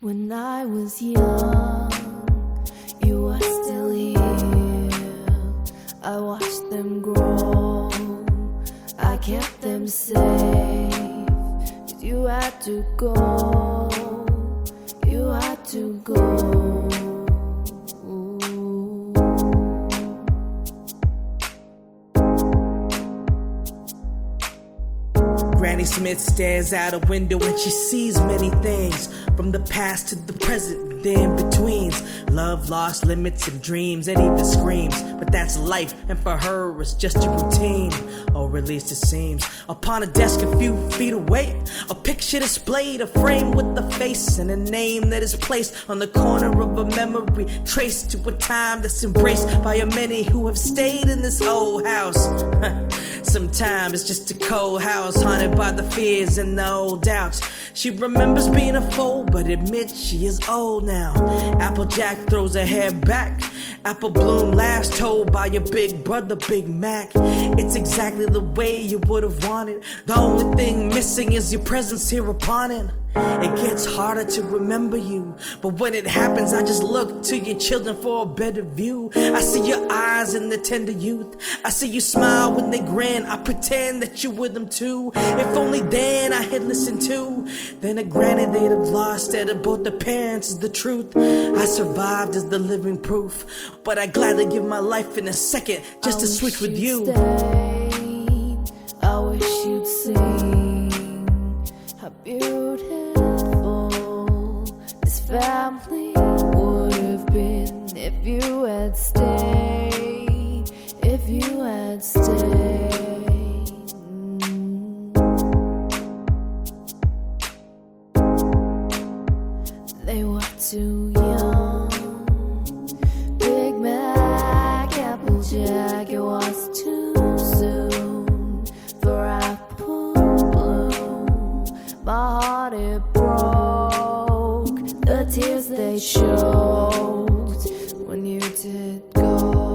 When I was young, you were still here. I watched them grow, I kept them safe. 'Cause you had to go, you had to go. Granny Smith stares out a window and she sees many things, from the past to the present, the in-betweens. Love, lost, limits, and dreams, and even screams. But that's life, and for her it's just a routine, or at least it seems. Upon a desk a few feet away, a picture displayed, a frame with a face and a name that is placed on the corner of a memory, traced to a time that's embraced by a many who have stayed in this old house. Sometimes it's just a cold house, haunted by the fears and the old doubts. She remembers being a fool, but admits she is old now. Applejack throws her hair back. Apple Bloom laughs, told by your big brother, Big Mac. It's exactly the way you would have wanted. The only thing missing is your presence here upon it. It gets harder to remember you, but when it happens, I just look to your children for a better view. I see your eyes in the tender youth. I see you smile when they grin. I pretend that you're with them too. If only then I had listened to, then a granny they'd have lost that of both the parents is the truth. I survived as the living proof, but I gladly give my life in a second just to switch with you. Stayed. I wish you'd seen how beautiful this family would have been if you had stayed, if you had stayed. They were too young. Big Mac, Applejack, it was too soon for Apple Bloom. My heart it broke, the tears they choked when you did go.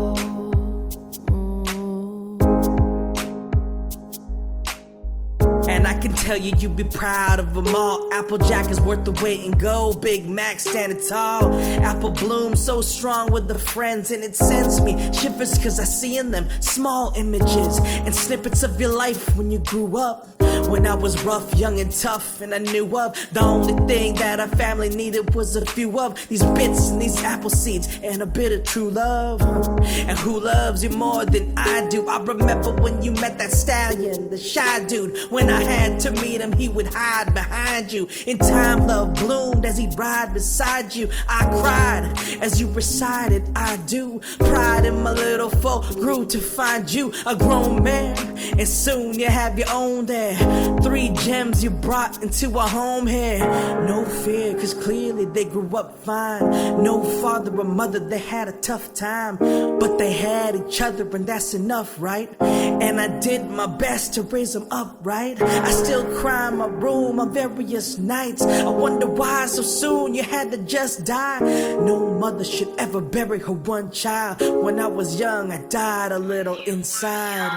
And I can tell you, you'd be proud of them all. Applejack is worth the wait and go. Big Mac standing tall. Apple Bloom so strong with the friends, and it sends me shivers 'cause I see in them small images and snippets of your life when you grew up. When I was rough, young and tough, and I knew of the only thing that our family needed was a few of these bits and these apple seeds and a bit of true love. And who loves you more than I do? I remember when you met that stallion, the shy dude. When I had to meet him, he would hide behind you. In time, love bloomed as he'd ride beside you. I cried as you recited, I do. Pride in my little folk grew to find you a grown man, and soon you have your own there. 3 gems you brought into a home here. No fear, 'cause clearly they grew up fine. No father or mother, they had a tough time, but they had each other, and that's enough, right? And I did my best to raise them up, right? I still cry in my room on various nights. I wonder why so soon you had to just die. No mother should ever bury her one child. When I was young, I died a little inside.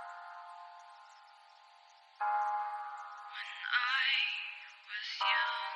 When I was young.